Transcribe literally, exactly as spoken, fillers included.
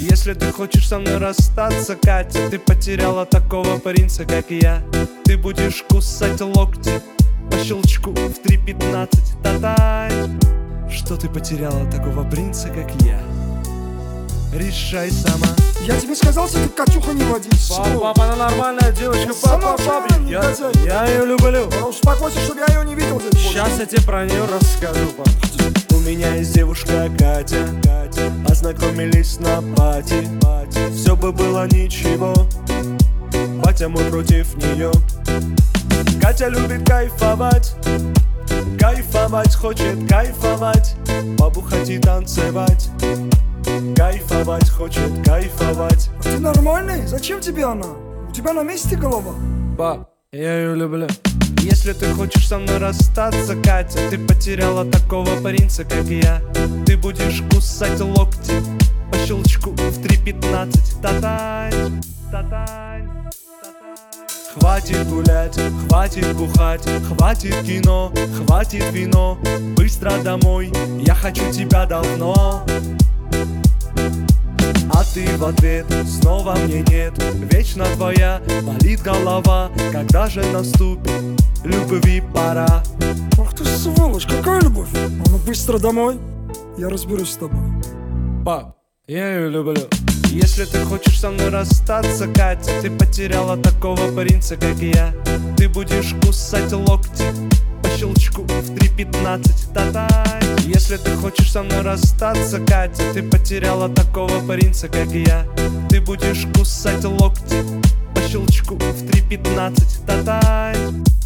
Если ты хочешь со мной расстаться, Катя, ты потеряла такого принца, как я. Ты будешь кусать локти по щелчку в три пятнадцать. Татай. Что ты потеряла такого принца, как я? Решай сама. Я тебе сказал, что ты Катюха не водишь. Папа, папа, она нормальная девочка. Папа, папа, я, я ее люблю. Успокойся, чтобы я ее не видел здесь больше. Сейчас я тебе про нее расскажу, папа. У меня есть девушка Катя, Катя. Познакомились на пати, пати. Все бы было ничего, батя мой против нее. Катя любит кайфовать, кайфовать, хочет кайфовать, побухать и танцевать. Кайфовать, хочет кайфовать. А ты нормальный? Зачем тебе она? У тебя на месте голова? Пап, я ее люблю. Если ты хочешь со мной расстаться, Катя, ты потеряла такого принца, как я. Ты будешь кусать локти по щелчку в три пятнадцать. Татай, татай. Хватит гулять, хватит бухать, хватит кино, хватит вино. Быстро домой, я хочу тебя давно. А ты в ответ, снова мне нет. Вечно твоя болит голова. Когда же наступит любви пора? Ах ты сволочь, какая любовь? А ну быстро домой, я разберусь с тобой. Пап, я ее люблю. Если ты хочешь со мной расстаться, Катя, ты потеряла такого принца, как я. Ты будешь кусать локти по щелчку в три пятнадцать. Татай. Если ты хочешь со мной расстаться, Катя, ты потеряла такого принца, как я. Ты будешь кусать локти по щелчку в три пятнадцать. Татай.